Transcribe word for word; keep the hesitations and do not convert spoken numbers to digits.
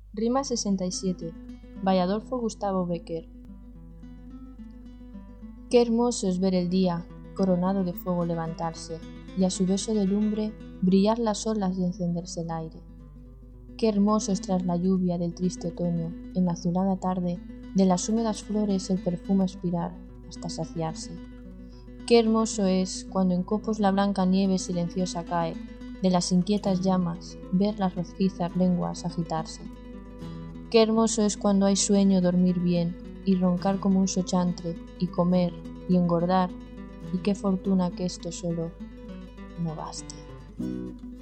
Rima sesenta y siete. By Adolfo Gustavo Bécquer. Qué hermoso es ver el día, coronado de fuego levantarse, y a su beso de lumbre brillar las olas y encenderse el aire. Qué hermoso es tras la lluvia del triste otoño, en la azulada tarde, de las húmedas flores el perfume aspirar hasta saciarse. Qué hermoso es, cuando en copos la blanca nieve silenciosa cae, de las inquietas llamas, ver las rojizas lenguas agitarse. Qué hermoso es cuando hay sueño dormir bien, y roncar como un sochantre, y comer, y engordar, y qué fortuna que esto solo no baste.